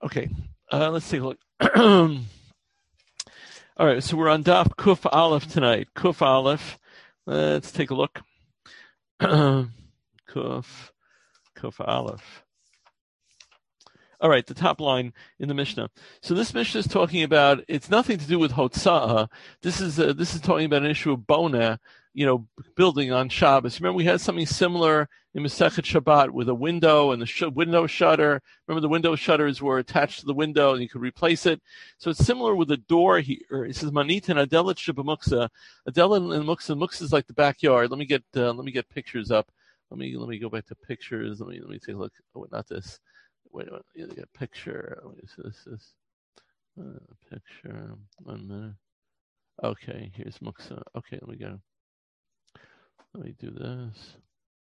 Okay, let's take a look. All right, so we're on Daf Kuf Aleph tonight. Kuf Aleph. Let's take a look. Kuf Aleph. All right, the top line in the Mishnah. So this Mishnah is talking about, it's nothing to do with Hotza'ah. This is talking about an issue of Bona, building on Shabbos. Remember, we had something similar in Masechet Shabbat with a window and the window shutter. Remember, the window shutters were attached to the window and you could replace it. So it's similar with the door here. It says Manit and Adelet Shabamuksa. Adelet and Muksa. Muksa is like the backyard. Let me get pictures up. Let me go back to pictures. Let me take a look. Oh, not this. Wait a minute. You get a picture. This is picture. 1 minute. Okay, here's Muksa. Okay, let me do this.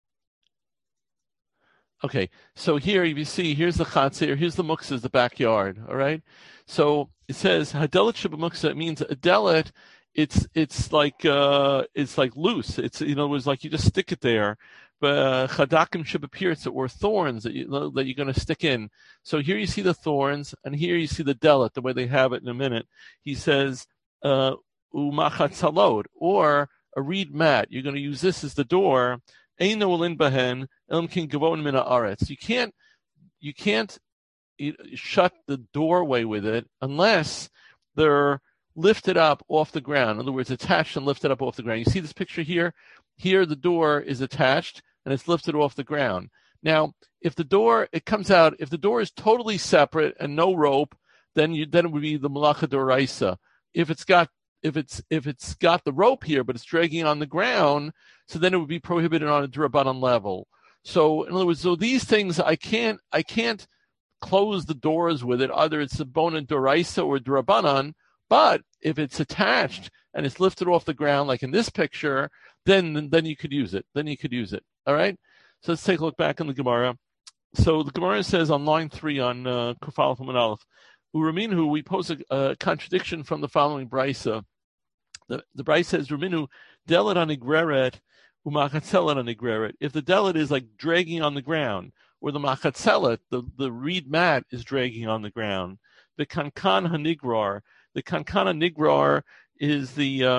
Okay, so here you see, here's the chatzir, here's the muksa, is the backyard. All right, so it says hadelet shebamuksa. It means a delet. It's like loose. It's it was like you just stick it there. But chadakim shebapirtza, or thorns that you're going to stick in. So here you see the thorns, and here you see the delet, the way they have it in a minute. He says umachatzalot, or a reed mat. You're going to use this as the door. You can't shut the doorway with it unless they're lifted up off the ground. In other words, attached and lifted up off the ground. You see this picture here? Here the door is attached and it's lifted off the ground. Now, if the door is totally separate and no rope, then it would be the malacha d'oraisa. If it's got the rope here, but it's dragging on the ground, so then it would be prohibited on a d'Rabbanan level. So in other words, these things I can't close the doors with it. Either it's a bona d'oraisa or d'Rabbanan, but if it's attached and it's lifted off the ground, like in this picture, then you could use it. All right. So let's take a look back in the Gemara. So the Gemara says on line 3 on Kuf Aleph Amud Aleph, Uraminu, we pose a contradiction from the following brisa. The brisa says, Uraminu delet anigreret umachatzelet anigreret. If the delet is like dragging on the ground, or the machatzelet, the reed mat is dragging on the ground, the kankan hanigrar. The kankan hanigrar is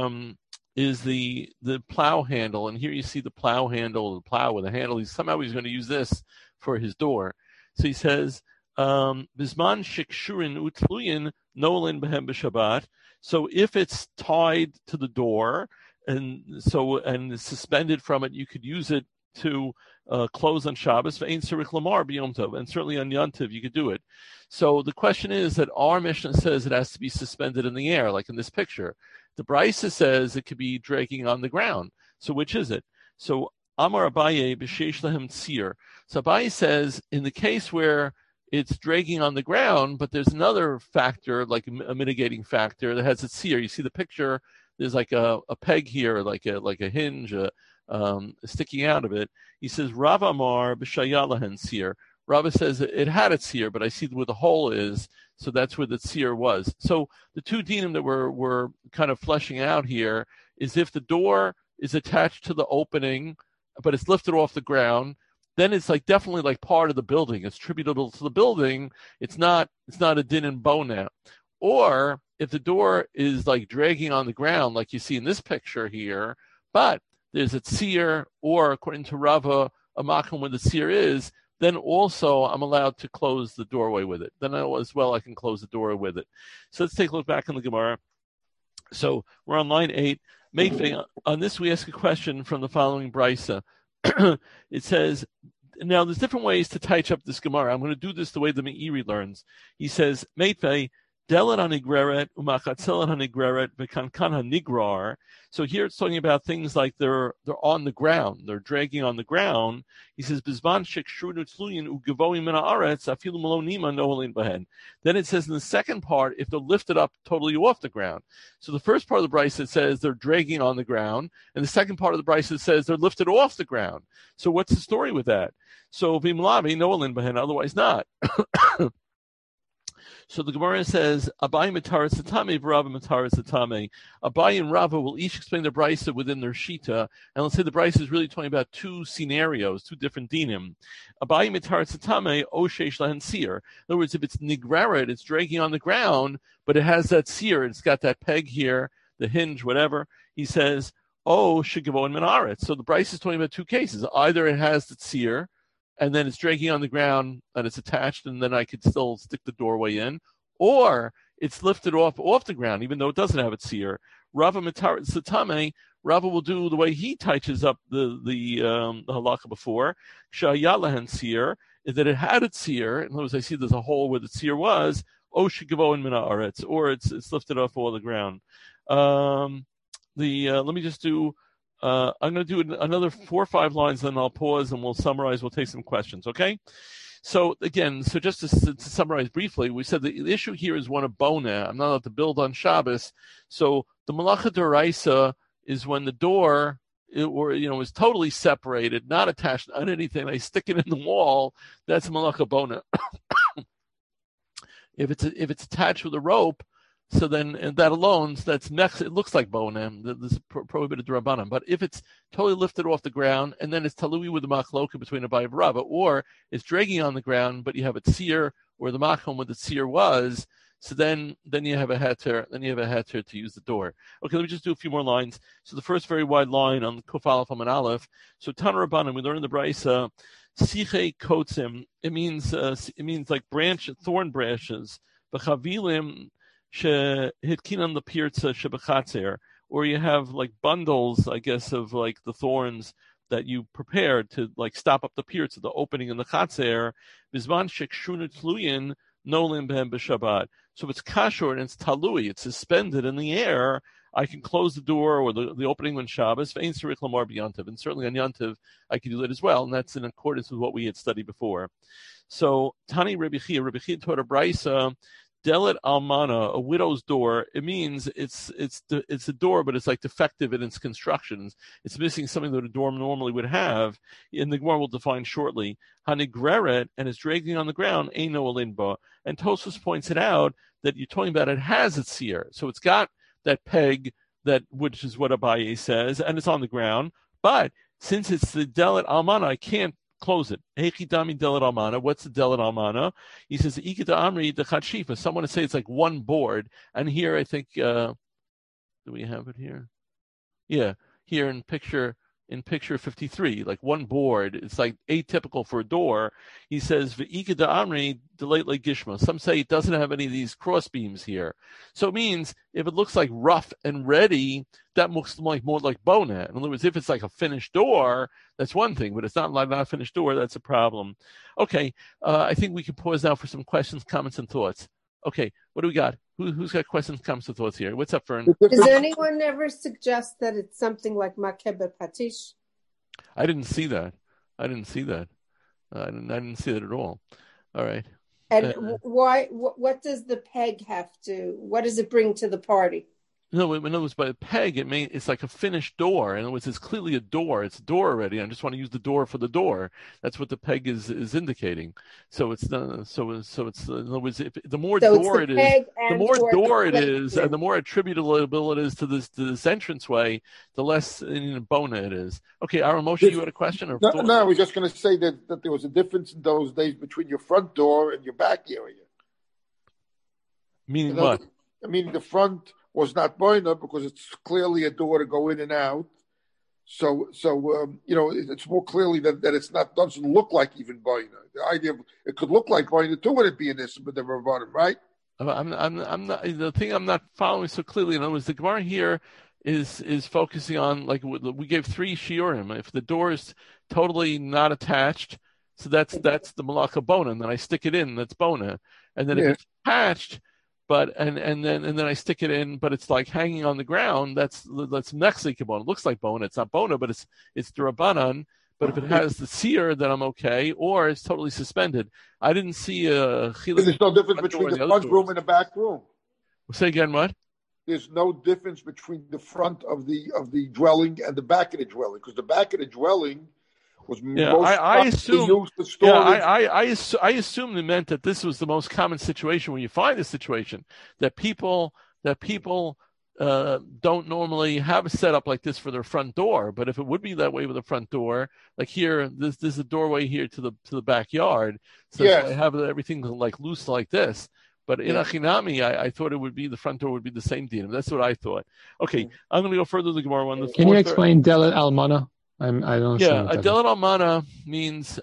the plow handle, and here you see the plow handle, the plow with a handle. He's going to use this for his door. So he says, Bisman shikshurin utluyin nolin behem b'Shabbat. So if it's tied to the door and suspended from it, you could use it to close on Shabbos. Ve'ein tzarich lamar b'Yom Tov, and certainly on Yom Tov you could do it. So the question is that our Mishnah says it has to be suspended in the air, like in this picture. The Brisa says it could be dragging on the ground. So which is it? So Amar Abaye b'sheish lahem tzir. So Abaye says in the case where it's dragging on the ground, but there's another factor, like a mitigating factor that has a tzir. You see the picture. There's like a peg here, like a hinge sticking out of it. He says Rav Amar b'shaya lahen tzir. Rav says it had a tzir, but I see where the hole is, so that's where the tzir was. So the two dinim that we're kind of fleshing out here is if the door is attached to the opening, but it's lifted off the ground, then it's like definitely like part of the building. It's tributable to the building. It's not a din and bow now. Or if the door is like dragging on the ground, like you see in this picture here, but there's a tzir, or according to Rava, a makom where the tzir is, then also I'm allowed to close the doorway with it. Then as well I can close the doorway with it. So let's take a look back in the Gemara. So we're on line 8. On this we ask a question from the following brisa. It says, now there's different ways to touch up this Gemara. I'm going to do this the way the Meiri learns. He says, Meitve, delet hanigreret, umachatzelet hanigreret, v'kankan hanigrar. So here it's talking about things like they're on the ground, they're dragging on the ground. He says, Bizman shekshru tzluyin ugevoim min haaretz afilu malo nima noholin behen. Then it says in the second part, if they're lifted up totally off the ground. So the first part of the brisa says they're dragging on the ground, and the second part of the brisa says they're lifted off the ground. So what's the story with that? So vimlavi noholin behen, otherwise not. So the Gemara says, Abai Mataras Satame, Rava Mataras Satame. Abai and Rava will each explain the Brisa within their Shita. And let's say the Brisa is really talking about two scenarios, two different dinim. Abai Mataras Satame, Oshesh Lahan Seer. In other words, if it's Nigraret, it's dragging on the ground, but it has that seer, it's got that peg here, the hinge, whatever. He says, Shigavo and Minaret. So the Brisa is talking about two cases. Either it has the seer, and then it's dragging on the ground and it's attached, and then I could still stick the doorway in, or it's lifted off the ground, even though it doesn't have its seer. Rava Matar Satame, Rava will do the way he touches up the halakha before. Shayalahan seer is that it had its seer. In other words, I see there's a hole where the seer was. Shigavo and Minaretz, or it's lifted off all the ground. Let me just do. I'm going to do another 4 or 5 lines, then I'll pause and we'll summarize. We'll take some questions, okay? So again, just to summarize briefly, we said the issue here is one of bona. I'm not allowed to build on Shabbos. So the malacha d'oraisa is when the door is totally separated, not attached on anything. I stick it in the wall. That's malacha bona. If it's attached with a rope, so then, and that alone, it looks like bonem. This is prohibited Rabbanan. But if it's totally lifted off the ground, and then it's talui with the machloka between Abai and Rava, or it's dragging on the ground, but you have a tzir where the machom where the tzir was, so then you have a heter. Then you have a heter to use the door. Okay, let me just do a few more lines. So the first very wide line on Kuf Aleph Amud Aleph. So Tana Rabbanan, we learn in the Brisa, siche kotzim. It means like thorn branches. B'chavilim shehitkinan lepirtza shebechatzer, or you have like bundles, I guess, of like the thorns that you prepared to like stop up the pirtza, the opening in the chatzer. Bizman shekshunu tluyin nolim behem b'shabbat. So if it's kashor and it's talui, it's suspended in the air, I can close the door or the opening on Shabbos. And certainly on Yantiv, I can do that as well, and that's in accordance with what we had studied before. So Tani Rabbi Chia taught a brisa, Delet Almana, a widow's door. It means it's a door, but it's like defective in its constructions. It's missing something that a door normally would have. And the Gemara will define shortly. Hanigreret, and it's dragging on the ground. Eino alinba. And Tosfos points it out that you're talking about it has its seer, so it's got that peg which is what Abaye says, and it's on the ground. But since it's the Delet Almana, I can't close it. Hechidami Delet Almana. What's the Delet Almana? He says Ikita Amri the Chatshifa. Someone would say it's like one board. And here I think do we have it here? Yeah, here in picture 53, like one board. It's like atypical for a door. He says V'ikita Amri Delet Le Gishma. Some say it doesn't have any of these cross beams here. So it means if it looks like rough and ready, that looks like more like bonet. In other words, if it's like a finished door, that's one thing, but it's not like not a finished door, that's a problem. Okay, I think we can pause now for some questions, comments, and thoughts. Okay, what do we got? Who's got questions, comments, and thoughts here? What's up, Fern? Does anyone ever suggest that it's something like makebe patish? I didn't see that. I didn't see that at all. All right. And why? What does the peg have to? What does it bring to the party? No, in other words, by a peg, it's like a finished door. In other words, it's clearly a door. It's a door already. I just want to use the door for the door. That's what the peg is indicating. So it's in other words, the more door it is, the more door it is, and the more attributable it is to this entranceway, the less bona it is. Okay, Aaron Moshe, you had a question? No, I was just going to say that there was a difference in those days between your front door and your back area. Meaning what? I mean, the front was not boina because it's clearly a door to go in and out. So it's more clearly that it's doesn't look like even boina. The idea of it could look like boina too would it be in this, but the Rabbanim, right? I'm not the thing I'm not following so clearly. In other words, the Gemara here is focusing on, like, we gave 3 shiurim. If the door is totally not attached, so that's the malacha bona, and then I stick it in, that's bona, and then if it's attached. But and then I stick it in, but it's like hanging on the ground. That's Mexican bone. It looks like bone. It's not bona, but it's Durabanan. But if it has the seer, then I'm okay. Or it's totally suspended. I didn't see a. There's no difference between the front room and the back room. Say again, what? There's no difference between the front of the dwelling and the back of the dwelling, because the back of the dwelling was Yeah, most I commonly assume. used for Yeah, storage. I assume it meant that this was the most common situation when you find this situation that people don't normally have a setup like this for their front door. But if it would be that way with the front door, like here, this is a doorway here to the backyard, so that's why I have everything like loose like this. But in Achinami, I thought it would be the front door would be the same dinim. That's what I thought. Okay, I'm going to go further to the Gemara one. Can you explain Delet Almana? I don't understand. Yeah, a Delet Almana means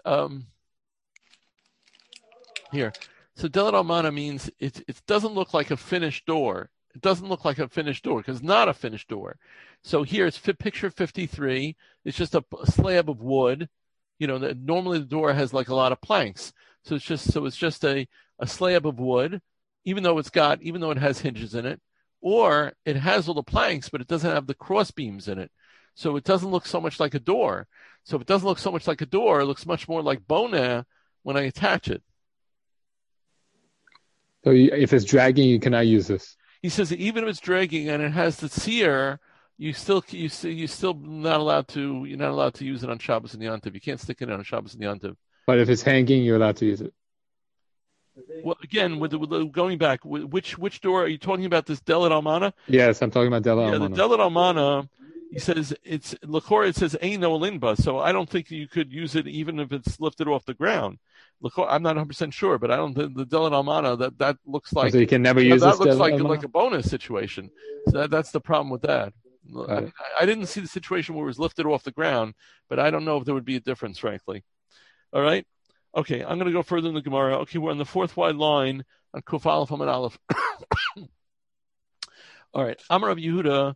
here. So Delet Almana means it doesn't look like a finished door. It doesn't look like a finished door because it's not a finished door. So here it's picture 53. It's just a slab of wood. Normally the door has like a lot of planks. So it's just a slab of wood, even though it has hinges in it, or it has all the planks, but it doesn't have the cross beams in it. So it doesn't look so much like a door. So if it doesn't look so much like a door, it looks much more like bona when I attach it. So if it's dragging, you cannot use this. He says that even if it's dragging and it has the sear, you're still not allowed to use it on Shabbos and Yom Tov. You can't stick it on Shabbos and Yom Tov. But if it's hanging, you're allowed to use it. Well, again, going back, which door are you talking about? This Delet Almana? Yes, I'm talking about Delet Almana. Yeah, the Delet Almana. He says it's L'chora. It says Ein no Linba, so I don't think you could use it even if it's lifted off the ground. I'm not 100% sure, but I don't. The Delet Almana that looks like so you can never use that. Looks like a bonus situation. So that's the problem with that. I didn't see the situation where it was lifted off the ground, but I don't know if there would be a difference, frankly. All right. Okay, I'm going to go further in the Gemara. Okay, we're on the fourth wide line on Kuf Aleph Amud Aleph. All right, Amar Rav Yehuda.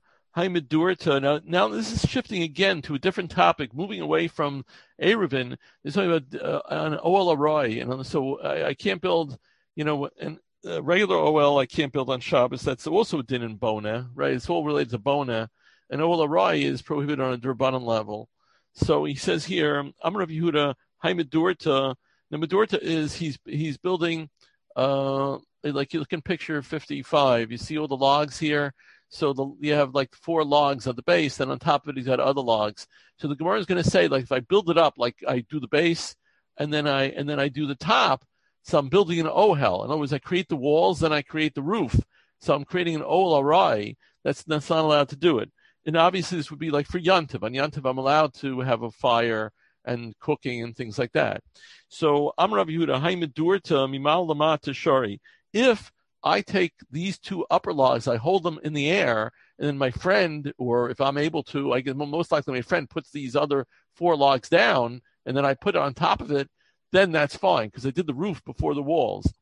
Now this is shifting again to a different topic, moving away from Eruvin. It's talking about an Oel Aroi, and so I can't build, an regular Oel I can't build on Shabbos. That's also a din in Bona, right? It's all related to Bona. And Oel Aroi is prohibited on a Durbanan level. So he says here, Amar Rav Yehuda, Hai Medurta. Now Medurta is he's building like you look in picture 55. You see all the logs here. So you have like 4 logs at the base, and on top of it, he's got other logs. So the Gemara is going to say, like, if I build it up, like I do the base, and then I do the top, so I'm building an ohel. In other words, I create the walls, then I create the roof. So I'm creating an ohel arai. That's not allowed to do it. And obviously, this would be like for Yantiv. On Yantiv, I'm allowed to have a fire and cooking and things like that. So Amar Rav Yehuda, Hai Medurta Mimal Lamata Shari. If I take these 2 upper logs, I hold them in the air, and then my friend, or if I'm able to, most likely my friend puts these other 4 logs down, and then I put it on top of it, then that's fine, because I did the roof before the walls.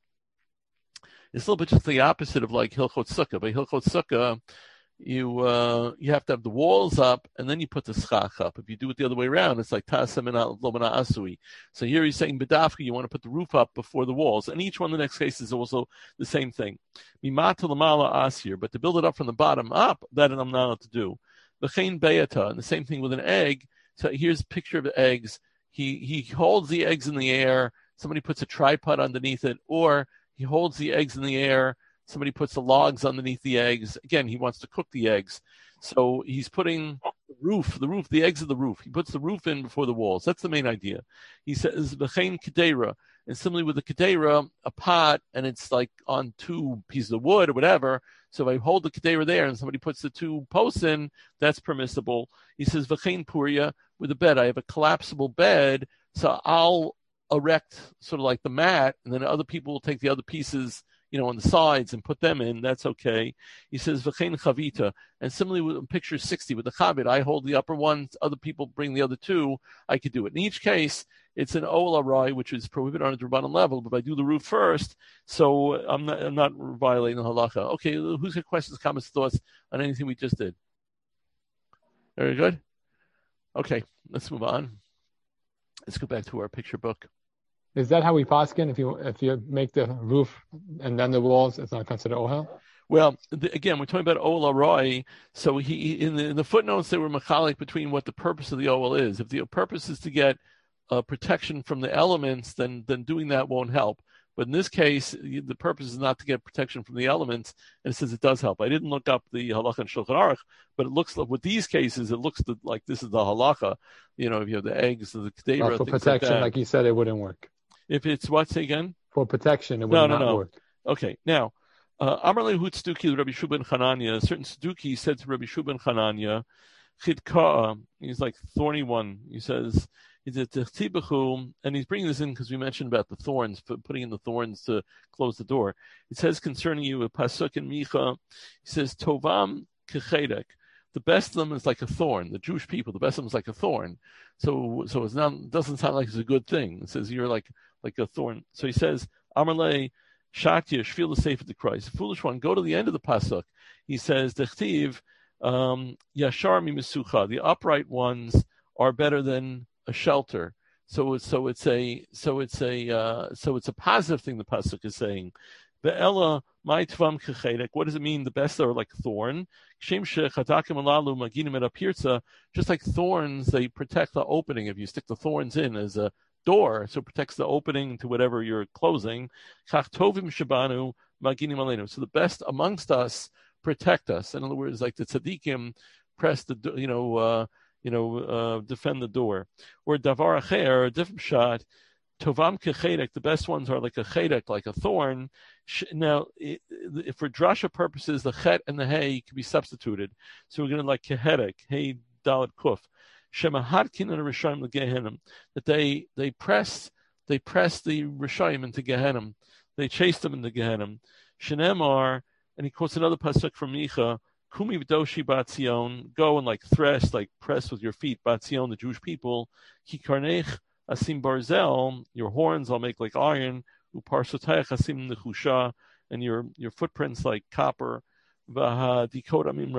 It's a little bit just the opposite of like Hilchot Sukkah. By Hilchot Sukkah, you have to have the walls up, and then you put the schach up. If you do it the other way around, it's like Tasem and Lomana Asui. So here he's saying Bedafka, you want to put the roof up before the walls. And each one, the next case, is also the same thing. Mimata Lamala Asir, but to build it up from the bottom up, that I'm not allowed to do. V'chein Beata, and the same thing with an egg. So here's a picture of the eggs. He holds the eggs in the air. Somebody puts a tripod underneath it, or he holds the eggs in the air. Somebody puts the logs underneath the eggs. Again, he wants to cook the eggs. So he's putting the eggs of the roof. He puts the roof in before the walls. That's the main idea. He says, V'chein Kedera. And similarly with the Kedera, a pot, and it's like on 2 pieces of wood or whatever. So if I hold the Kedera there and somebody puts the 2 posts in, that's permissible. He says, V'chein Puria, with a bed. I have a collapsible bed, so I'll erect sort of like the mat, and then other people will take the other pieces on the sides and put them in. That's okay. He says, V'chein Chavita. And similarly with picture 60, with the Chavit, I hold the upper one, other people bring the other 2, I could do it. In each case, it's an Oel Arai, which is prohibited on a Durbanan level, but if I do the roof first, so I'm not violating the halacha. Okay, who's got questions, comments, thoughts on anything we just did? Very good. Okay, let's move on. Let's go back to our picture book. Is that how we paskin? If you make the roof and then the walls, it's not considered ohel? Well, again, we're talking about Oel Arai. So he in the footnotes they were machalik between what the purpose of the Oel is. If the purpose is to get protection from the elements, then doing that won't help. But in this case, the purpose is not to get protection from the elements, and it says it does help. I didn't look up the halacha and Shulchan Aruch, but it looks like with these cases, it looks like this is the halacha. If you have the eggs, the kedera, for protection, like you said, it wouldn't work. If it's what, say again? For protection, it would not work. Okay, now, Amarle Hutstuki, Rabbi Shuban Chananya, a certain Stuki said to Rabbi Shuban Chananya, Chidka'a, he's like thorny one. He says, he's a Tehtibachu, and he's bringing this in because we mentioned about the thorns, putting in the thorns to close the door. It says concerning you, a Pasuk in Micha, he says, Tovam Kechedek. The best of them is like a thorn. The Jewish people, the best of them is like a thorn. So it's not, it doesn't sound like it's a good thing. It says you're like a thorn. So he says, Amarle Shakya, Shvil the Sefer de Christ. Foolish one, go to the end of the Pasuk. He says, Dechtiv, Yashar Mimisucha. The upright ones are better than a shelter. So it's a positive thing the Pasuk is saying. Be'ela my tvam kechedek. What does it mean? The best are like thorn. Just like thorns, they protect the opening. If you stick the thorns in as a door, so it protects the opening to whatever you're closing. So the best amongst us protect us. In other words, like the tzaddikim press the defend the door. Or davar acher, a different shot. Tovam kechedek, the best ones are like a chedek, like a thorn. Now, if for drasha purposes, the chet and the hay can be substituted. So we're going to like kehedek, hey dalet kuf. Shemahadkin and Rishayim legehenim, that they press the Rishayim into Gehenim. They chase them into Gehenim. Shenemar, and he quotes another pasuk from Micha, Kumi v'doshi batzion, go and like thresh, like press with your feet, batzion, the Jewish people, kikarnech asim barzel, your horns I'll make like iron, uparsotayach asim nechusha, and your footprints like copper, v'hadikotamim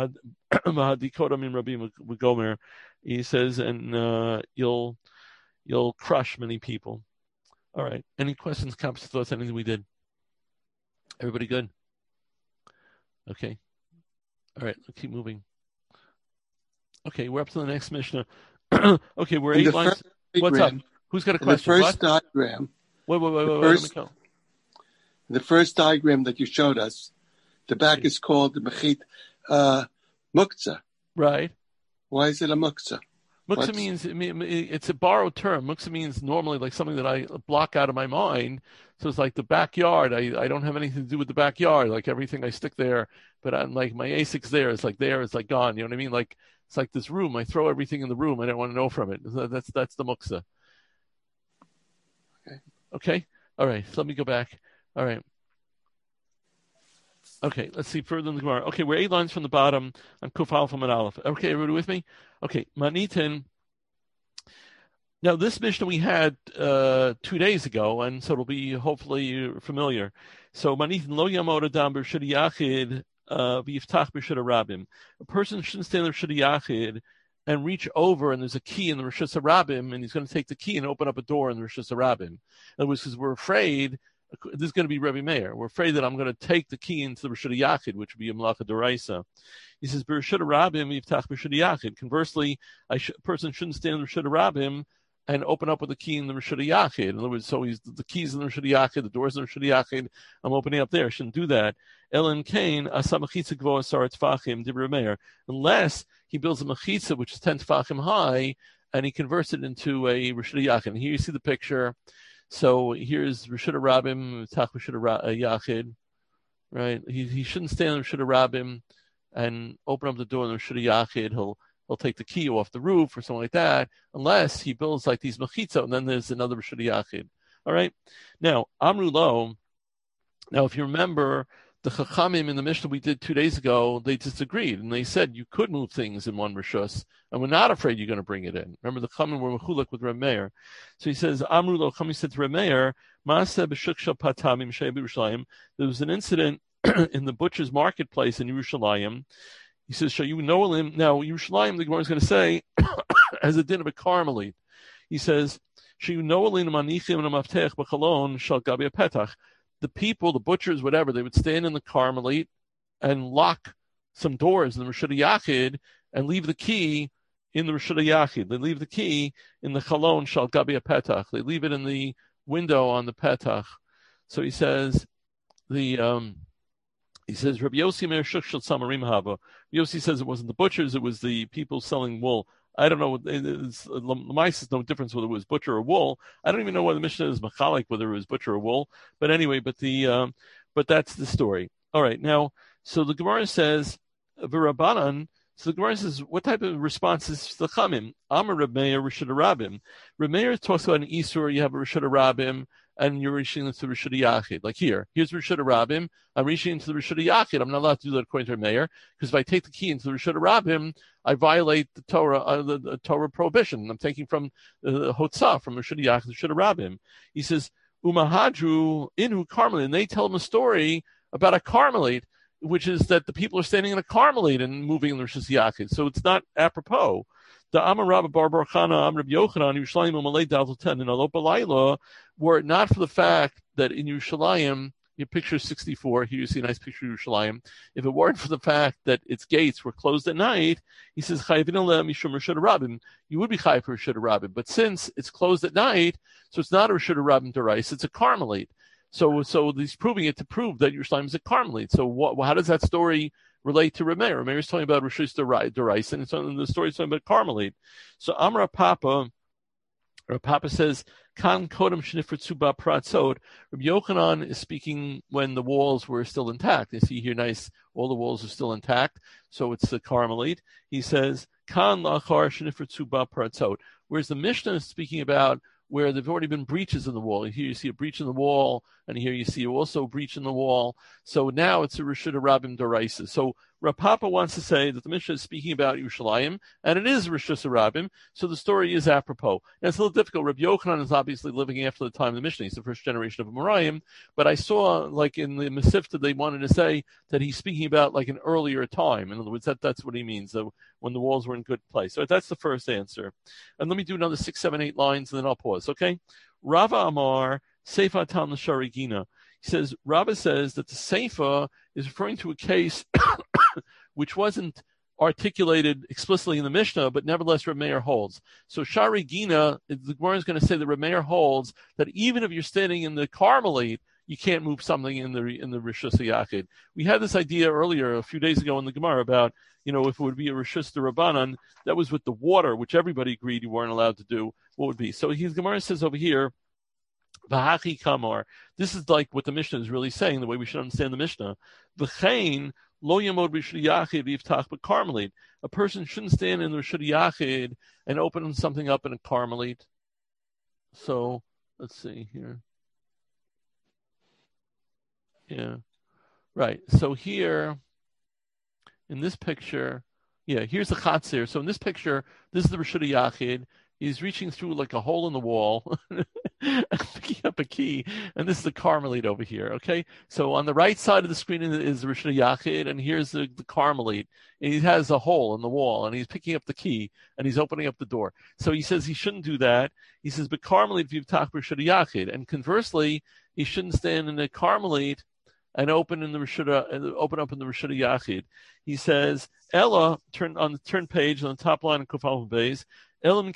rabim v'gomer, he says, and you'll crush many people. All right. Any questions, comments, thoughts, anything we did? Everybody good? Okay. All right, let's keep moving. Okay, we're up to the next Mishnah. Okay, we're 8 lines. What's up? Who's got a question? The first diagram. Wait. The first diagram that you showed us, the back is called the Mechit Muktzah. Right. Why is it a Muktzah? Muktzah means, it's a borrowed term. Muktzah means normally like something that I block out of my mind. So it's like the backyard. I don't have anything to do with the backyard. Like everything I stick there, but I'm like my ASIC's there. It's like gone. You know what I mean? Like it's like this room. I throw everything in the room. I don't want to know from it. That's the Muktzah. Okay. All right. So let me go back. All right. Okay, let's see further in the Gemara. Okay, we're 8 lines from the bottom on Kuf Alpha and Aleph. Okay, everybody with me? Okay, Manitin. Now, this Mishnah we had 2 days ago, and so it'll be hopefully familiar. So, Manitin lo yamod adam b'rshut yachid v'yiftach b'rshut rabim. A person shouldn't stand in b'rshut yachid and reach over, and there's a key in the Rishus Harabim, and he's going to take the key and open up a door in the Rishus Harabim. In other words, because we're afraid. This is going to be Rebbe Meir. We're afraid that I'm going to take the key into the Rishut Yachid, which would be a Malacha D'Oraisa. He says, B'Rishut Rabim yiftach B'Rishut Yachid. Conversely, a person shouldn't stand in the Rishut Rabim and open up with the key in the Rishut Yachid. In other words, so the keys in the Rishut Yachid, the doors in the Rishut Yachid, I'm opening up there. I shouldn't do that. Elin Kain, Asa Mechitza Gvoa Sarat Tfachim, Dibra Meir. Unless he builds a Mechitza, which is 10 Tfachim high, and he converts it into a Rishut Yachid. And here you see the picture. So here's Rishut Rabim, Tach Rishut Yachid, right? He shouldn't stand in Rishut Rabim and open up the door in the Rishut Yachid. He'll take the key off the roof or something like that, unless he builds like these mechitza, and then there's another Rishut Yachid. All right. Now Amru Lo. Now, if you remember, the Chachamim in the Mishnah we did 2 days ago, they disagreed, and they said you could move things in one Rishus, and we're not afraid you're going to bring it in. Remember, the Chachamim were mechulek with Reb Meir. So he says, Amru Lo, Chachamim said to Reb Meir, Maaseh b'shuksha patamim shei b'Yerushalayim. There was an incident in the butcher's marketplace in Yerushalayim. He says, Shall you know him? Now, Yerushalayim, the Gemara is going to say, has a din of a Carmelite. He says, Shall you know him manichim and amaftech b'chalon shal gabi petach. The people, the butchers, whatever, they would stand in the Carmelite and lock some doors in the Rishut Yachid and leave the key in the Rishut Yachid. They leave the key in the Chalon Shal Gabi Petach. They leave it in the window on the Petach. So he says Rabbi Yossi Meir Shuk Shel Samarim Hava. Yossi says it wasn't the butchers, it was the people selling wool. I don't know. Lemais is no difference whether it was butcher or wool. I don't even know whether the Mishnah is machalik whether it was butcher or wool. But anyway, but that's the story. All right, now so the Gemara says v'Rabbanan. So the Gemara says, what type of response is the Chamim? Amar Reb Meir Rishud Rabim. Reb Meir talks about an Isur. You have a Rishud Rabim, and you're reaching into the Rishud Yachid. Like here's Rishud Rabim. I'm reaching into the Rishud Yachid. I'm not allowed to do that according to Reb Meir, because if I take the key into the Rishud Rabim, I violate the Torah, the Torah prohibition. I'm taking from the Hotzah, from Rishud Yachid to Rishud Rabim. He says, Umahadru Inhu Carmelite, and they tell him a story about a Carmelite, which is that the people are standing in a Carmelite and moving in the Rishus Yachid. So it's not apropos. The Amar Rabba Bar Bar Chana, Amr Yochanan, Yerushalayim Umalei Daltel 10, and Alopa Laila, were it not for the fact that in Yerushalayim, you picture 64, here you see a nice picture of Yerushalayim. If it weren't for the fact that its gates were closed at night, he says, Chayavin Aleh Mishum Rishud Rabim, you would be chayav for Rishud Rabim. But since it's closed at night, so it's not a Rishud Rabim Derais, it's a Carmelite. So he's proving it to prove that Yerushalayim is a Carmelite. So how does that story relate to Remeir? Remeir is talking about Rishus Derais, and the story is talking about Carmelite. So Amra Papa says, Kan Kodem Shnifritzu Ba Pratzot. Rabbi Yochanan is speaking when the walls were still intact. You see here, nice, all the walls are still intact. So it's the Carmelite. He says, Kan Lachar Shnifritzu Ba Pratzot. Whereas the Mishnah is speaking about where there have already been breaches in the wall. Here you see a breach in the wall, and here you see also a breach in the wall. So now it's a Rishud Rabim Doraisa. So Rav Papa wants to say that the Mishnah is speaking about Yerushalayim, and it is Rishus Rabim, so the story is apropos. And it's a little difficult. Rabbi Yochanan is obviously living after the time of the Mishnah. He's the first generation of Amoraim, but I saw, like in the Masifta, they wanted to say that he's speaking about like an earlier time. In other words, that's what he means, when the walls were in good place. So that's the first answer. And let me do another 6, 7, 8 lines, and then I'll pause, okay? Rava Amar, Seifa Tam L'Sharigina. He says, Rava says that the Seifa is referring to a case which wasn't articulated explicitly in the Mishnah, but nevertheless Reb Meir holds. So Shari Gina, the Gemara is going to say that Reb Meir holds that even if you're standing in the Carmelite, you can't move something in the Rishus Yachid. We had this idea earlier, a few days ago in the Gemara about, if it would be a Rishus D'Rabbanan, that was with the water, which everybody agreed you weren't allowed to do, what would be. So his Gemara says over here, V'hachi kamar. This is like what the Mishnah is really saying, the way we should understand the Mishnah. V'chein lo yamod b'Rishud Yachid v'yiftach b'Carmelite. A person shouldn't stand in the Rishud Yachid and open something up in a Carmelite. So let's see here. Yeah, right. So here, in this picture, here's the Chatzir. So in this picture, this is the Rishud Yachid. He's reaching through like a hole in the wall and picking up a key. And this is the Carmelite over here, okay? So on the right side of the screen is the Rishud Yachid, and here's the Carmelite. And he has a hole in the wall, and he's picking up the key, and he's opening up the door. So he says he shouldn't do that. He says, but Carmelite v'yivtach Rishud Yachid. And conversely, he shouldn't stand in the Carmelite and open up in the Rishud Yachid. He says, Ella, turn page on the top line of Kufal Beis, unless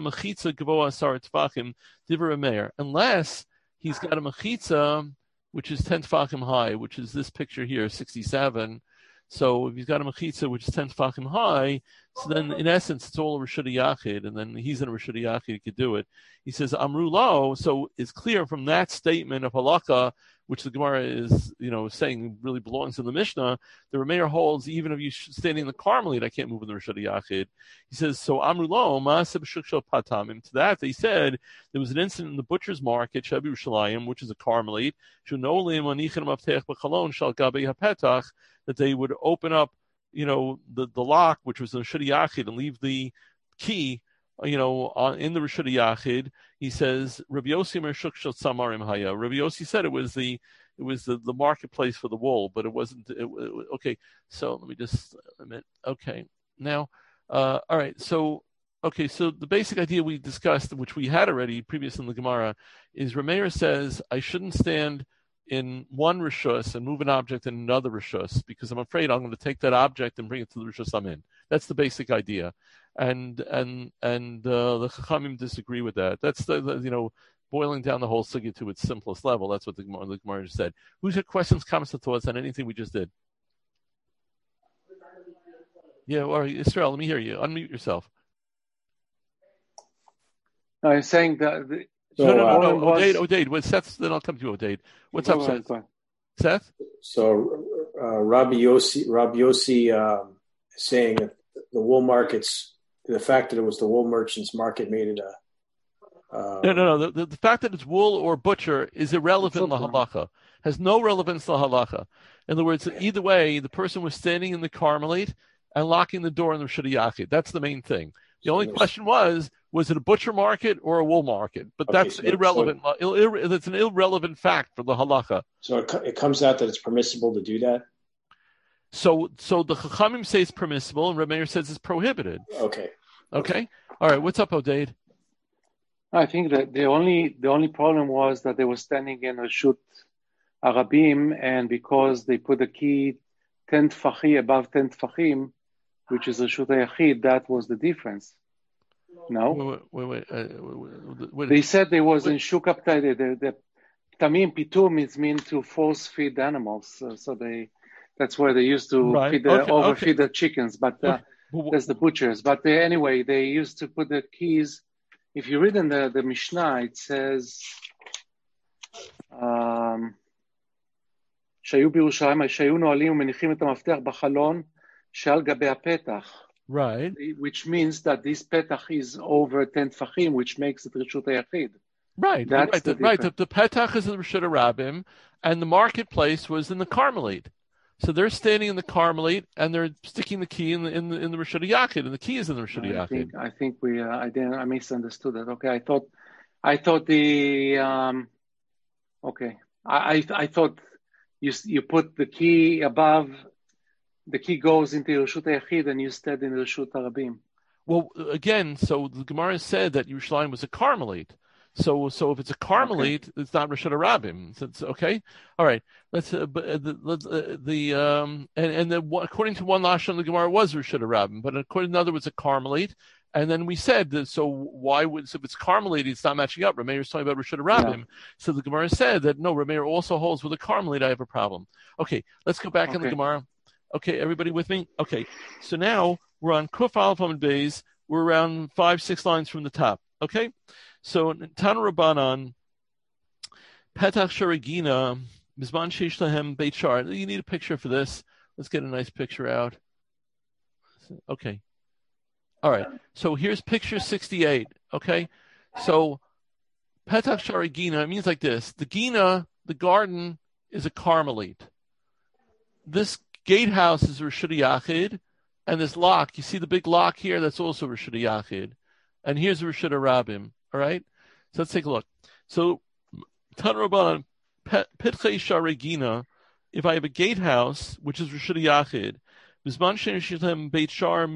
he's got a mechitza, which is 10 tefachim high, which is this picture here, 67. So if he's got a mechitza, which is 10 tefachim high, so then in essence, it's all a Rishud Yachid, and then he's in a Rishud Yachid, he could do it. He says, Amru lo, so it's clear from that statement of halakha, which the Gemara is, saying really belongs in the Mishnah, the Remeir holds, even if you're standing in the Carmelite, I can't move in the Rishud Yachid. He says, so Amru lo, ma'aseh b'shuk shel patamim. To that, they said, there was an incident in the butcher's market, Shebi Yerushalayim, which is a Carmelite, shunolim anichin maftech b'chalon shal gabei hapetach, that they would open up, the lock, which was the Rishud Yachid, and leave the key, in the Rishud Yachid. He says, Rabbi Yossi Mer Shuk Shel Samarim Haya. Rabbi Yossi said it was the marketplace for the wool, but it wasn't. Okay, so let me just admit. Okay, now, all right. So the basic idea we discussed, which we had already previous in the Gemara, is Remeir says I shouldn't stand in one rishus and move an object in another rishus because I'm afraid I'm going to take that object and bring it to the rishus I'm in. That's the basic idea, and the Chachamim disagree with that. That's the boiling down the whole sugya to its simplest level. That's what the Gemara just said. Who's got questions, comments, or thoughts on anything we just did? Yeah, or Israel, let me hear you. Unmute yourself. No, I'm saying that. No. Odeid. With Seth, then I'll come to you, Odeid. What's up, Seth? Seth? So Rabbi Yossi saying that the wool markets, the fact that it was the wool merchants market made it No. The fact that it's wool or butcher is irrelevant in the halacha. Has no relevance to the halacha. In other words, either way, the person was standing in the Carmelite and locking the door in the Rishut Yachid. That's the main thing. The only question was it a butcher market or a wool market? But that's irrelevant. It's an irrelevant fact for the halacha. So it comes out that it's permissible to do that? So the Chachamim say it's permissible, and Reb Meir says it's prohibited. Okay. All right. What's up, Odeid? I think that the only problem was that they were standing in Rishut Arabim, and because they put the key 10 tfachim above 10 tfachim, which is Rishut Yachid, that was the difference. No? Wait. They said there was in Shuk Aptai, the Tamim Pitum is meant to force feed animals. So that's where they used to overfeed the chickens, but that's the butchers. But anyway, they used to put the keys. If you read in the Mishnah, it says, שהיו בירושלים, שהיו נועלים ומניחים את המפתח בחלון שעל גבי הפתח. Right. Which means that this petach is over 10 tfachim, which makes it Rishut Yachid. Right. That's the petach is in the Rishut Rabim, and the marketplace was in the Carmelite. So they're standing in the Carmelite, and they're sticking the key in the Rishut Yachid, and the key is in the Rishut Yachid. I think I misunderstood that. Okay, I thought I thought you put the key above. The key goes into Rishut Yachid, and you stand in Rishut Arabim. Well, again, so the Gemara said that Yerushalayim was a Carmelite. So if it's a Carmelite, it's not Rishut Arabim. So it's okay. All right. According to one lashon, the Gemara was Rishut Arabim, but according to another, it's a Carmelite. And then we said that. So if it's Carmelite, it's not matching up. Rameir is talking about Rishut Arabim. Yeah. So the Gemara said that no, Rameir also holds with a Carmelite. I have a problem. Okay, let's go back in the Gemara. Okay, everybody with me? Okay, so now we're on Kuf Aleph Amud Beis. We're around 5-6 lines from the top. Okay, so Tana Rabbanan, Petach Sharagina, Mizman Sheish Lahem Beit Shar. You need a picture for this. Let's get a nice picture out. Okay, all right. So here's picture 68. Okay, so Petach Sharagina, it means like this: the Gina, the garden, is a Carmelite. This gatehouse is Rishut Yachid, and this lock, you see the big lock here? That's also Rishut Yachid. And here's Rishut Arabim, all right? So let's take a look. So, Tan Rabbanan, Pitchei Sharegina, if I have a gatehouse, which is Rishut Yachid, Bizman Shem Beit Shar,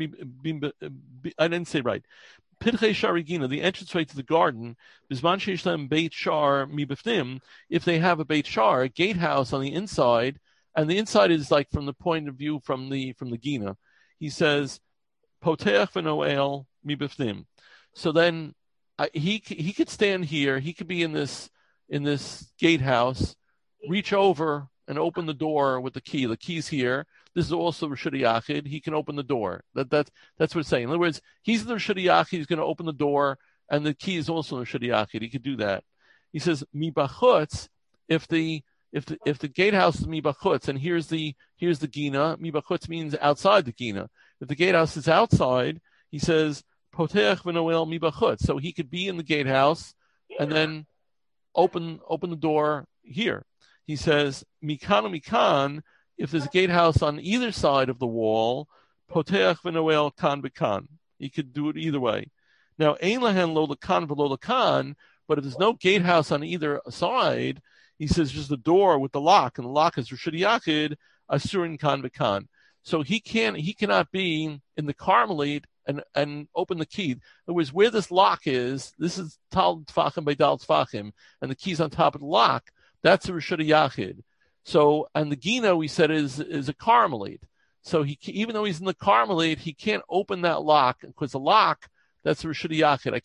I didn't say right. Pitchei Sharegina, the entranceway to the garden, Bizman Shem Beit Shar Mi Bifnim, if they have a Beit Shar, a gatehouse on the inside, and the inside is like from the point of view from the Gina. He says, Poteach v'noel mi bifnim. So then he could stand here. He could be in this gatehouse, reach over and open the door with the key. The key's here. This is also Rishut Yachid. He can open the door. That's what it's saying. In other words, he's in the Rishut Yachid. He's going to open the door, and the key is also in the Rishut Yachid. He could do that. He says mi bachutz, if the gatehouse is mi bachutz, and here's the gina, mi bachutz means outside the gina. If the gatehouse is outside, he says poteach v'noel mi bachutz. So he could be in the gatehouse and then open the door here. He says mikan mikan. If there's a gatehouse on either side of the wall, poteach v'noel kan b'kan. He could do it either way. Now ein lahen lo lakan v'lo lakan. But if there's no gatehouse on either side, he says just the door with the lock, and the lock is Rishut Yachid, Asurin Kan V'Kan. So he cannot be in the Carmelite and open the key. In other words, where this lock is, this is Tal Tfachim by Dal Tfachim, and the key's on top of the lock. That's a Rishut Yachid. So, and the Gina we said is a Carmelite. So even though he's in the Carmelite, he can't open that lock because the lock, that's a Rishut Yachid.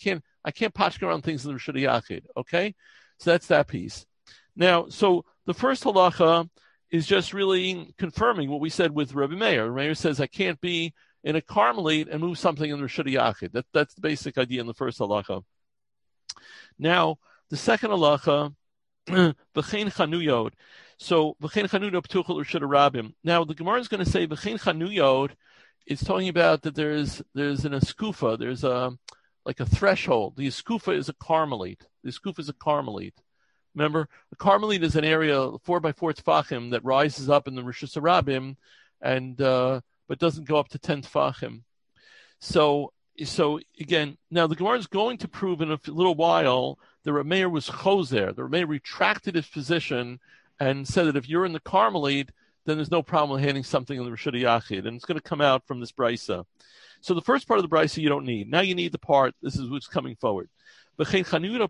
I can't patchka around things in the Rishut Yachid. Okay, so that's that piece. Now, so the first halacha is just really confirming what we said with Rabbi Meir. Rabbi Meir says I can't be in a Carmelite and move something in the Rishut Yachid. That's the basic idea in the first halacha. Now, the second halacha, v'chein chanuyod. So v'chein chanuyod p'tuchel Rishut Rabim. Now, the Gemara is going to say v'chein chanuyod. It's talking about that there's an eskufa, there's like a threshold. The eskufa is a Carmelite. The eskufa is a Carmelite. Remember, a Carmelite is an area 4x4 tefachim that rises up in the Rishus Rabim, and but doesn't go up to 10 tefachim. So again, now the Gemara is going to prove in a little while the Reb Meir was chozer. The Reb Meir retracted his position and said that if you're in the Carmelite, then there's no problem with handing something in the Rishut Yachid, and it's going to come out from this brisa. So the first part of the brisa you don't need. Now you need the part. This is what's coming forward. You have a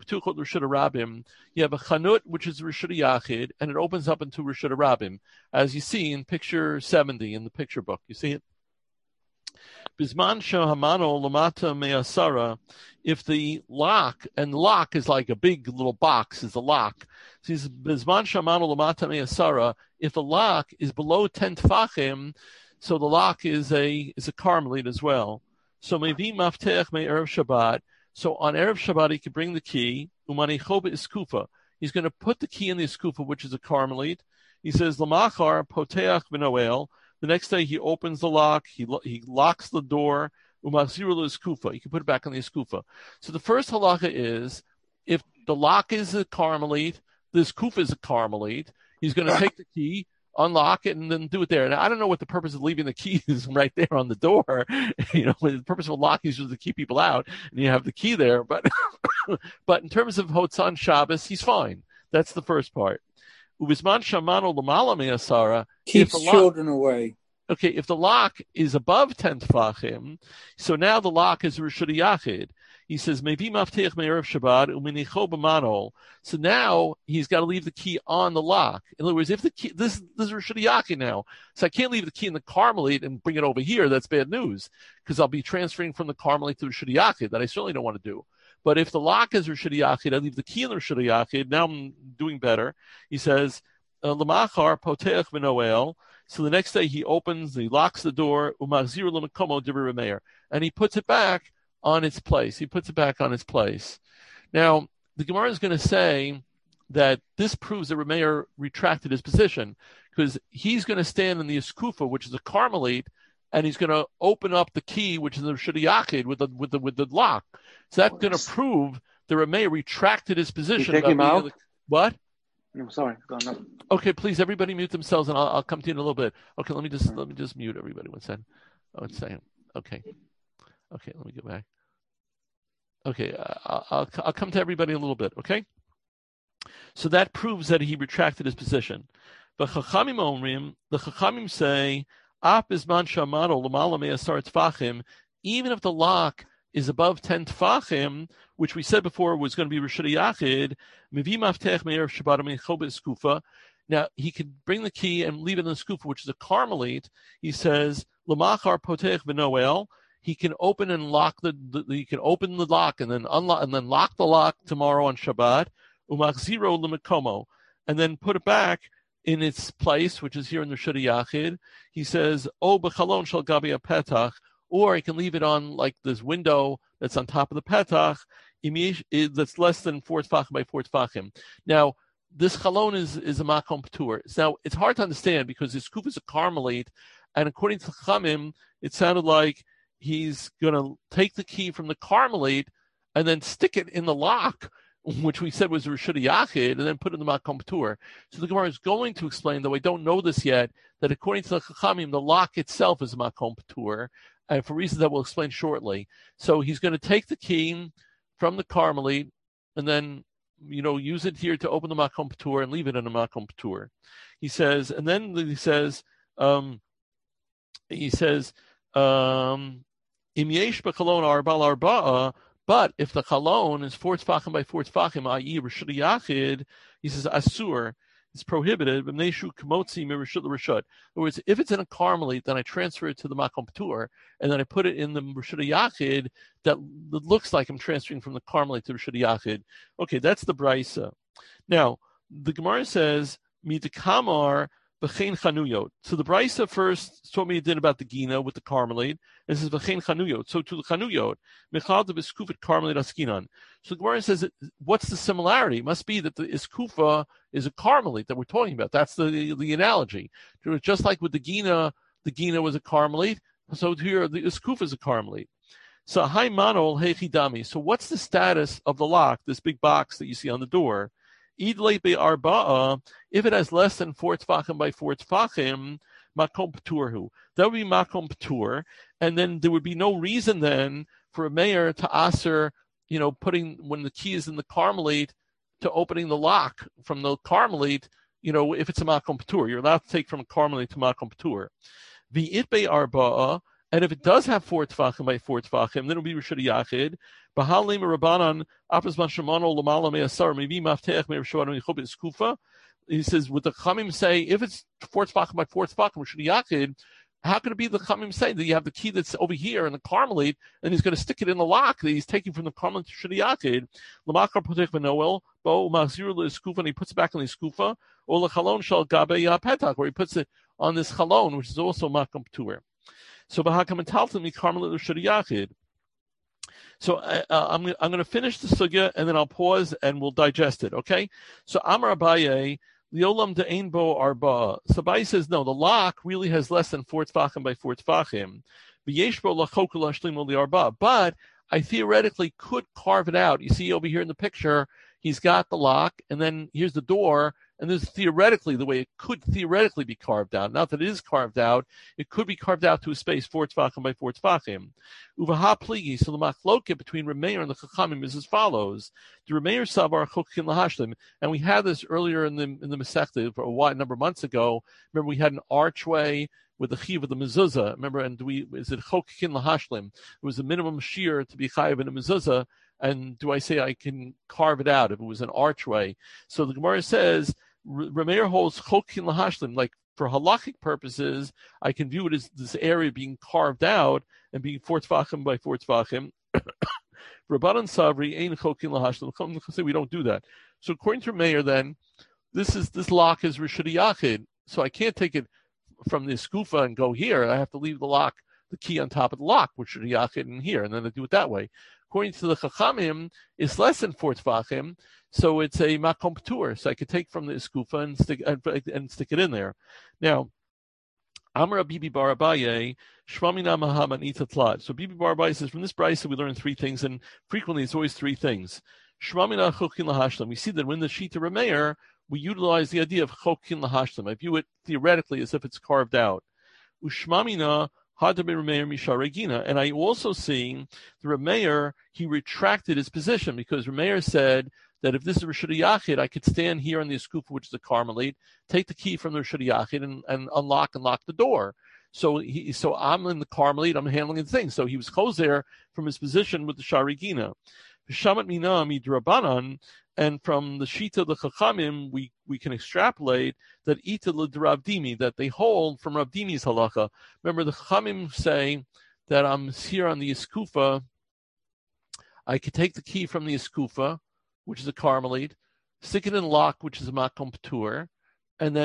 chanut, which is Rishut Yachid, and it opens up into Rishut Rabim, as you see in picture 70 in the picture book. You see it? Bisman shahamano lamata me'asara. If the lock, and the lock is like a big little box, is the lock. So Bisman shahamano lamata me'asara. If the lock is below 10 tefachim, so the lock is a Carmelite as well. So maybe maftech me'erev Shabbat. So on Erev Shabbat, he could bring the key. Umani choba iskufa. He's going to put the key in the iskufa, which is a Carmelite. He says, Lamachar poteach v'noel. The next day he opens the lock. He locks the door. Umachziru l'iskufa. He can put it back on the iskufa. So the first halacha is, if the lock is a Carmelite, the iskufa is a Carmelite, he's going to take the key, unlock it, and then do it there. And I don't know what the purpose of leaving the keys right there on the door. The purpose of a lock is just to keep people out, and you have the key there. But but in terms of Hotzan Shabbos, he's fine. That's the first part. Ubisman shamano l'mala me'asara. Keeps children away. Okay, if the lock is above 10 tefachim, so now the lock is Rishut Yachid. He says, Mevi maftech me'erev Shabbat uminicho b'manol. So now he's got to leave the key on the lock. In other words, if the key, this is Rishut Yachid now, so I can't leave the key in the Carmelite and bring it over here. That's bad news, because I'll be transferring from the Carmelite to Rishut Yachid. That I certainly don't want to do. But if the lock is Rishut Yachid, I leave the key in the Rishut Yachid. Now I'm doing better. He says, L'machar poteach v'noel. So the next day he locks the door, umachzir l'makomo divrei Reb Meir, and he puts it back on its place. Now, the Gemara is going to say that this proves that Reb Meir retracted his position, because he's going to stand in the Eskufa, which is a Carmelite, and he's going to open up the key, which is the Rishut Yachid, with the lock. So that's going to prove that Reb Meir retracted his position. You take him out? What? I'm sorry. No. Okay, please, everybody mute themselves, and I'll come to you in a little bit. Okay, let me just mute everybody. One second. Okay, let me go back. Okay, I'll come to everybody in a little bit. Okay, so that proves that he retracted his position. The Chachamim say, "Ap bisman shamano l'mala me'asar tefachim." Even if the lock is above 10 tefachim, which we said before was going to be Rishut Yachid, Mevi maftech me'erev Shabbat uminicho b'iskufa. Now he could bring the key and leave it in the skufa, which is a Carmelite. He says, "L'machar potech v'noel." He can open and lock he can open the lock and then unlock and then lock the lock tomorrow on Shabbat. Umachziro l'makomo, and then put it back in its place, which is here in the Rishut Yachid. He says, "O b'chalon shel gabi petach," or he can leave it on like this window that's on top of the petach, that's less than 4 tefachim by 4 tefachim. Now, this chalon is a makom p'tur. Now, it's hard to understand because his skufa is a Carmelite, and according to Chachamim, it sounded like he's going to take the key from the Carmelite and then stick it in the lock, which we said was Rishut Yachid, and then put it in the makom p'tur. So the Gemara is going to explain, though I don't know this yet, that according to the Chachamim, the lock itself is a makom p'tur, and for reasons that we'll explain shortly. So he's going to take the key from the Carmelite and then, use it here to open the makom p'tur and leave it in a makom p'tur. He says, and then he says, Im yesh b'chalon arba'al arba'a, but if the chalon is 4 tefachim by 4 tefachim, i.e. Rishut Yachid, he says asur. is prohibited. In other words, if it's in a Carmelite, then I transfer it to the Makom P'tur, and then I put it in the Rishut Yachid that looks like I'm transferring from the Carmelite to Rishut Yachid. Okay, that's the Brisa. Now, the Gemara says, Midakamar V'chein Chanuyot. So the Brisa first told me it did about the Gina with the Carmelite. This is V'chein Chanuyot. So to the Chanuyot, Michal de B'skufet Carmelite Askinan. So the Gemara says, what's the similarity? It must be that the Iskufa is a Carmelite that we're talking about. That's the analogy. Just like with the Gina was a Carmelite. So here the Iskufa is a Carmelite. So Hai Manol Hechidami. So what's the status of the lock, this big box that you see on the door? Idlei be'arba'a, if it has less than 4 tfachim by 4 tfachim, makom p'turhu. That would be makom p'tur, and then there would be no reason then for a mayor to aser, putting, when the key is in the Carmelite, to opening the lock from the Carmelite, if it's a makom p'tur. You're allowed to take from a Carmelite to makom p'tur. V'it be'arba'a, and if it does have 4 tfachim by 4 tfachim, then it'll be Rishut Yachid. Bahalim Rabbanan Apis Mashamano Lamala Me'asar maybe Mafteach Me'Rishon Me'Chob Iskufa. He says, would the Chamim say if it's 4 tfachim by 4 tfachim Rishut Yachid? How could it be the Chamim say that you have the key that's over here in the Carmelite and he's going to stick it in the lock that he's taking from the Carmelite to Rishut Yachid? Lamakar Potech V'Noel Bo Machzir LeIskufa, and he puts it back in the Iskufa, or LeChalon Shal Gabe Yapetak, where he puts it on this Chalon, which is also Makom P'tur. So Bahakam and Taltim Carmelite Rishut Yachid. So I'm going to finish the sugya and then I'll pause and we'll digest it. Okay. So Amar Abaye Liolam de'ein bo arba. So Abaye says no. The lock really has less than 4 tfachim by 4 tfachim. V'yesh bo lachokul hashlimu li'arba. But I theoretically could carve it out. You see over here in the picture, he's got the lock, and then here's the door. And this is theoretically the way it could theoretically be carved out. Not that it is carved out. It could be carved out to a space 4 tfachim by 4 tfachim. Uvaha pligi. So the machloket between Rameir and the Chachamim is as follows. The Rameir savar chokin lahashlim. And we had this earlier in the Masechta for a number of months ago. Remember, we had an archway with the chiv of the mezuzah. Remember, is it chokin lahashlim? It was a minimum shear to be chayiv in a mezuzah. And do I say I can carve it out if it was an archway? So the Gemara says, Rameir holds chokin lahashlim, like for halachic purposes, I can view it as this area being carved out and being 4 tfachim by 4 tfachim. Rabbanan Savri ein chokin lahashlim. Say we don't do that. So according to Rameir, then this lock is Rishut Yachid, so I can't take it from the skufa and go here. I have to leave the key on top of the lock, which Rishut Yachid in here, and then I do it that way. According to the Chachamim, it's less than 4 tfachim, so it's a makom p'tur. So I could take from the iskufa and stick it in there. Now, Amar Bibi Bar Abaye, Shmamina Mahaman Itatlat. So Bibi Bar Abaye says, from this brisa we learn 3 things, and frequently it's always 3 things. Shmamina chokin lahashlam. We see that when the Shita Rameir, we utilize the idea of chokin lahashlam. I view it theoretically as if it's carved out. Ushmamina. And I also see the Rameir, he retracted his position because Rameir said that if this is Rishut Yachid, I could stand here on the Eskufa, which is a Carmelite, take the key from the Rishut Yachid and lock the door. So I'm in the Carmelite, I'm handling the thing. So he was close there from his position with the Sharigina. Shamat Mina Midrabanan, and from the Shita of the Chachamim, we can extrapolate that Ita l'Ravdimi, that they hold from Ravdimi's halacha. Remember, the Chachamim say that I'm here on the Eskufa. I could take the key from the Eskufa, which is a Carmelite, stick it in lock, which is a Makom P'tur, and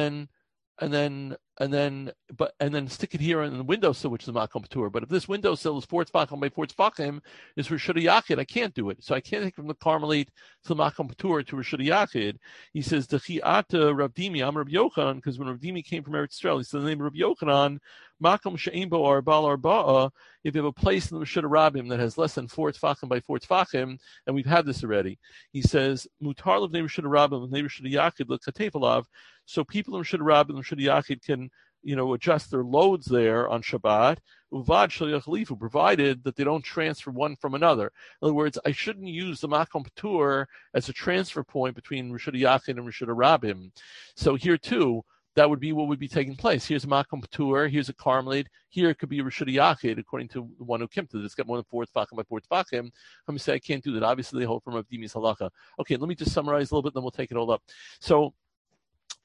then stick it here in the windowsill, which is a Makom P'tur. But if this windowsill is 4 tfachim by 4 tfachim, is Rishut Yachid, I can't do it. So I can't take from the Carmelite to the Makom P'tur to Rishut Yachid. He says, Dechi'ata Ravdimi, I'm Rabbi Yochanan, because when Ravdimi came from Eretz Yisrael, he said the name of Rabbi Yochanan, Makom She'ein Bo Arbal Arba'a, if you have a place in the Rishut Rabbim that has less than 4 tfachim by 4 tfachim, and we've had this already, he says, Mutar Levnei Rishut Rabbim, Levnei Rishut Yachid, L'Katef Alav, so people in Rishut Rabbim and Rishut Yachid can, adjust their loads there on Shabbat, uvad shaliach lifu, provided that they don't transfer one from another. In other words, I shouldn't use the Makom P'tur as a transfer point between Rishut Yachid and Rishut Rabbim. So here too, that would be what would be taking place. Here's a Makom P'tur, here's a Carmelite, here it could be a Rishut Yachid, according to the one who came to this. It's got more than 4 tfachim by 4 tfachim. I'm going to say I can't do that. Obviously, they hold from Avdimi's halacha. Okay, let me just summarize a little bit, then we'll take it all up. So,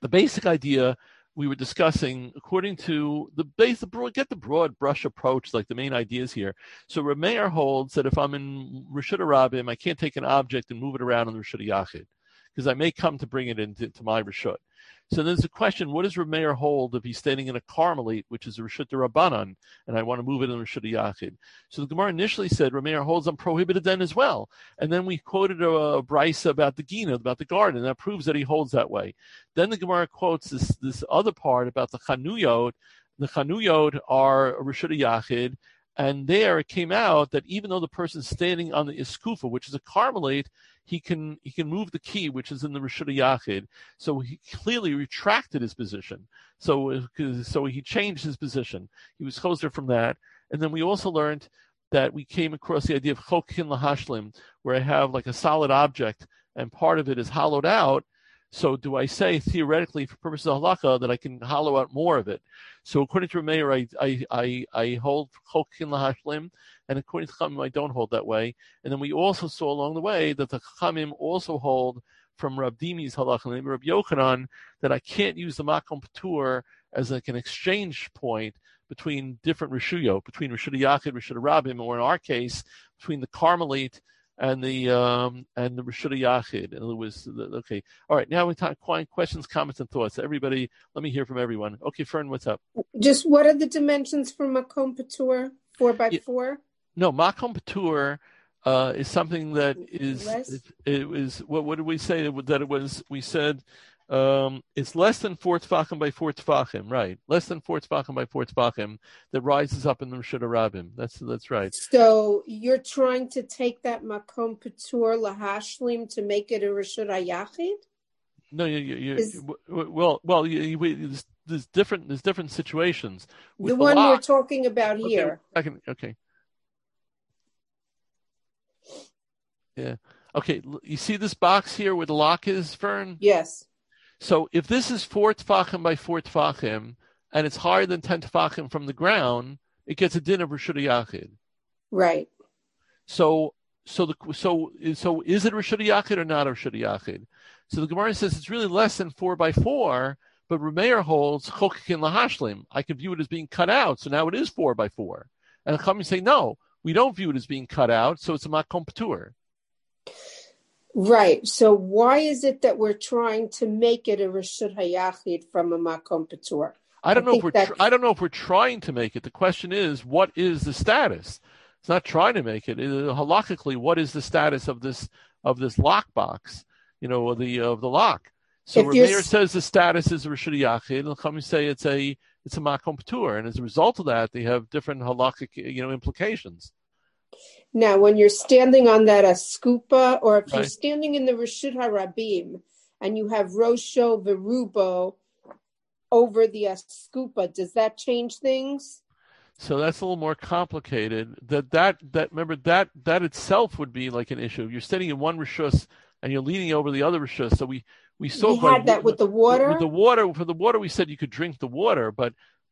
the basic idea we were discussing, according to get the broad brush approach, like the main ideas here. So Reb Meir holds that if I'm in Reshut Rabim, I can't take an object and move it around in the Reshut Yachid, because I may come to bring it into my Reshut. So there's a question, what does Reb Meir hold if he's standing in a Carmelite, which is a Reshut Rabbanan, and I want to move it in Reshut Yachid? So the Gemara initially said Reb Meir holds I'm prohibited then as well. And then we quoted a brisa about the Gina, about the garden, and that proves that he holds that way. Then the Gemara quotes this other part about the Chanuyot. The Chanuyot are a Reshut Yachid, and there it came out that even though the person's standing on the Iskufa, which is a Carmelite, he can move the key, which is in the Reshut Yachid. So he clearly retracted his position. So he changed his position. He was choser from that. And then we also learned that we came across the idea of chokin lahashlim, where I have like a solid object and part of it is hollowed out. So do I say theoretically, for purposes of halakha, that I can hollow out more of it? So according to Meir, I hold chokin lahashlim, and according to Chachamim, I don't hold that way. And then we also saw along the way that the Chachamim also hold from Rab Dimi's halakha, and Rab Yochanan, that I can't use the makom patur as like an exchange point between different reshuyot, between Reshut Yachid, Reshut Rabim, or in our case, between the Carmelite and the Reshut Yachid. And it was okay. All right, now we talk questions, comments, and thoughts. Everybody, let me hear from everyone. Okay, Fern, what's up? Just what are the dimensions for makom patur? 4x4? No, makom patur is something that is it was what did we say that it was? We said it's less than 4 tefachim by 4 tefachim, right? Less than 4 tefachim by 4 tefachim that rises up in the Reshut Rabim. That's right. So you're trying to take that makom patur lahashlim to make it a Reshut Yachid? No, there's different situations. With the one we're talking about here. Okay. Yeah. Okay. You see this box here where the lock is, Fern? Yes. So if this is 4 tefachim by 4 tefachim, and it's higher than 10 tefachim from the ground, it gets a din of Reshut Yachid. Right. So is it Reshut Yachid or not a Reshut Yachid? So the Gemara says it's really less than 4 by 4, but Reb Meir holds chokin lahashlim. I can view it as being cut out, so now it is 4 by 4. And the Chachamim say no, we don't view it as being cut out, so it's a makom patur. Right. So why is it that we're trying to make it a Reshut Hayachid from a makom patur? I don't know if we're trying to make it. The question is, what is the status? It's not trying to make it. Halakhically, what is the status of this lockbox? Of the lock. So Reb Meir says the status is a Reshut Yachid, and the Chachamim say it's a makom patur, and as a result of that, they have different halakhic implications. Now, when you're standing on that askupa, or if you're standing in the Reshut Harabim, and you have Rosho Verubo over the askupa, does that change things? So that's a little more complicated. That remember that itself would be like an issue. You're standing in one reshus and you're leaning over the other reshus. So we had that with the water. With the water, for the water, we said you could drink the water, but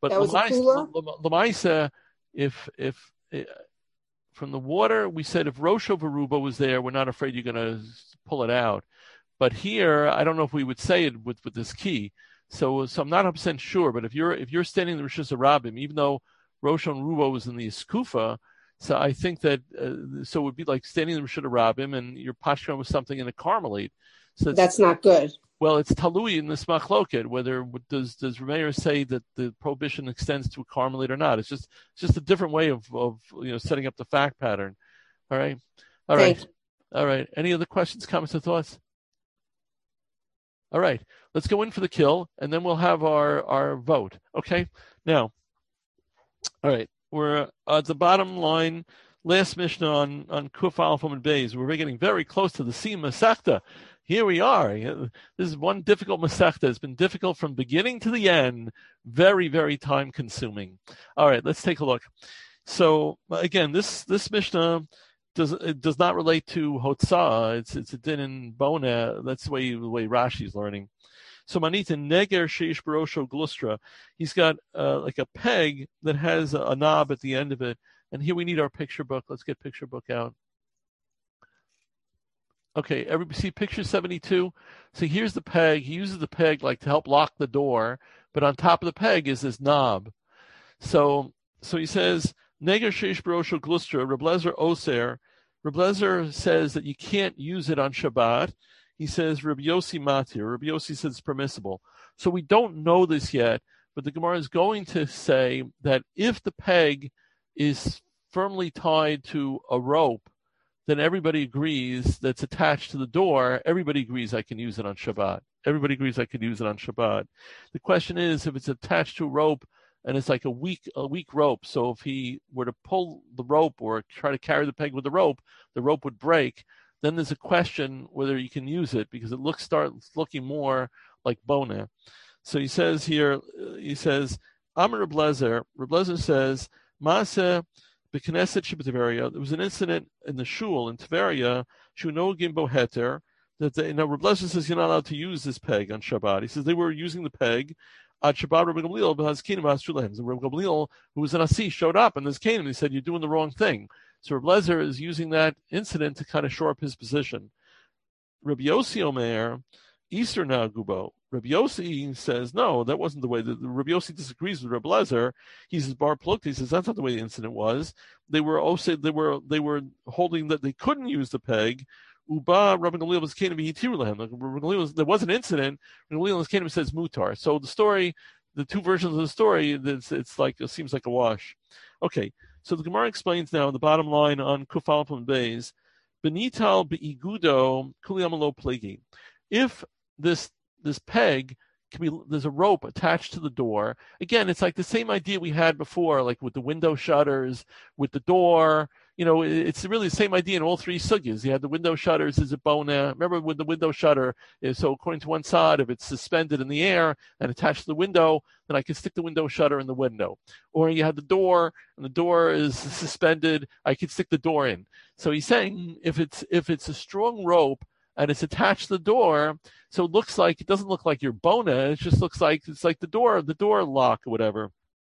Lamaisa, if from the water, we said if Rosho Veruba was there, we're not afraid you're going to pull it out. But here, I don't know if we would say it with this key. So I'm not 100% sure. But if you're standing in the Reshus Rabim, even though Rosho and Rubo was in the Eskufa, so I think that so it would be like standing in the Reshut Rabim and your pashkan was something in a Carmelite. So that's not good. Well, it's talui in this machloket. Whether does Reb Meir say that the prohibition extends to a Carmelite or not? It's just a different way of setting up the fact pattern. All right. Any other questions, comments, or thoughts? All right. Let's go in for the kill, and then we'll have our vote. Okay. Now. All right. We're at the bottom line. Last Mishnah on Kuf Alpha and Beis. We're getting very close to the Siyum Masechta. Here we are. This is one difficult Masechta. It's been difficult from beginning to the end. Very, very time consuming. All right, let's take a look. So again, this Mishnah does not relate to Hotzah. It's a din in Bona. That's the way Rashi's learning. So Manita Neger Sheish Barosho Glustra. He's got like a peg that has a knob at the end of it. And here we need our picture book. Let's get picture book out. Okay, everybody see picture 72? So here's the peg. He uses the peg like to help lock the door, but on top of the peg is this knob. So he says, Neger sheish barosho glustra, Reb Lezer oser. Reb Lezer says that you can't use it on Shabbat. He says Reb Yossi matir. Reb Yossi says it's permissible. So we don't know this yet, but the Gemara is going to say that if the peg is firmly tied to a rope, then everybody agrees that's attached to the door. Everybody agrees I can use it on Shabbat. Everybody agrees I can use it on Shabbat. The question is if it's attached to a rope and it's like a weak rope. So if he were to pull the rope or try to carry the peg with the rope would break. Then there's a question whether you can use it because it starts looking more like bona. So he says here, Amar Reb Lezer. Reb Lezer says, Maaseh b'Knesset sheb'Tiveria. There was an incident in the shul in Tiveria, Shunogim bo heter, that Reb Lezer says you're not allowed to use this peg on Shabbat. He says they were using the peg at Shabbat. Rabbi Gamliel b'Hazkinim b'Haztrulehem. Rabbi Gamliel, who was an Asi, showed up and this came and he said you're doing the wrong thing. So Reb Lezer is using that incident to kind of shore up his position. Rabbi Yossi Omer, Easter Nagubo. Rabbi Yossi says, no, that wasn't the way. Rabbi Yossi disagrees with Rabbi Lezer. He says, Bar Plukti, he says, that's not the way the incident was. They were holding that they couldn't use the peg. Uba, Rabbi Gamliel was Canaan b'Hitiru. There was an incident. Rabbi Gamliel was Canaan says mutar. So the story, the two versions of the story, it's like, it seems like a wash. Okay. So the Gemara explains now the bottom line on Kuf Aleph and Beis, Benital beigudo kuliyamalo plegi. If this peg can be, there's a rope attached to the door. Again, it's like the same idea we had before, like with the window shutters, with the door. It's really the same idea in all three sugyas. You had the window shutters as a bona. Remember with the window shutter, so according to one side, if it's suspended in the air and attached to the window, then I can stick the window shutter in the window. Or you had the door, and the door is suspended, I can stick the door in. So he's saying if it's a strong rope and it's attached to the door, so it doesn't look like your bona, it just looks like it's like the door lock or whatever.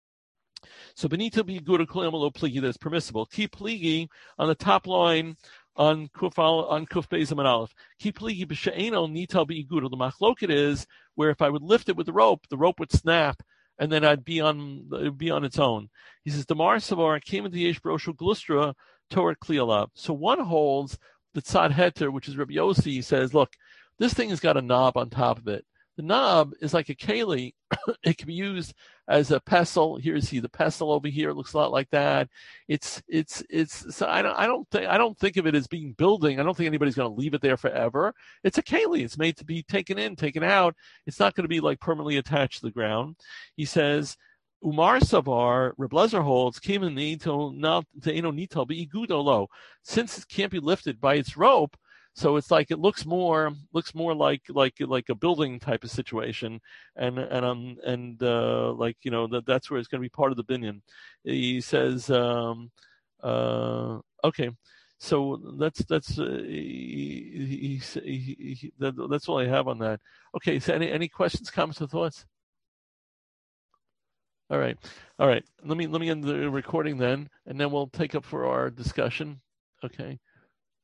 So benita be good pligi, that's permissible. Keep pligi on the top line on Kuf Beis and Aleph. Keep pligi b'she'eno nital be good. The machloket is where if I would lift it with the rope would snap and then it would be on its own. He says the Mar Savar came into Yesh Broshu Glustra Torah Klialav. So one holds the Tzad Heter, which is Rabbi Yossi. He says, look, this thing has got a knob on top of it. The knob is like a keli. It can be used as a pestle. Here you see the pestle over here. It looks a lot like that. It's so I don't think of it as being building. I don't think anybody's going to leave it there forever. It's a keli. It's made to be taken in, taken out. It's not going to be like permanently attached to the ground. He says, Umar Savar, Reb Lezer holds, came in the nital be igudo lo. Since it can't be lifted by its rope, so it's like it looks more like a building type of situation, and that's where it's going to be part of the binyan. He says, okay, so that's all I have on that. Okay, so any questions, comments, or thoughts? All right. Let me end the recording then, and then we'll take up for our discussion. Okay.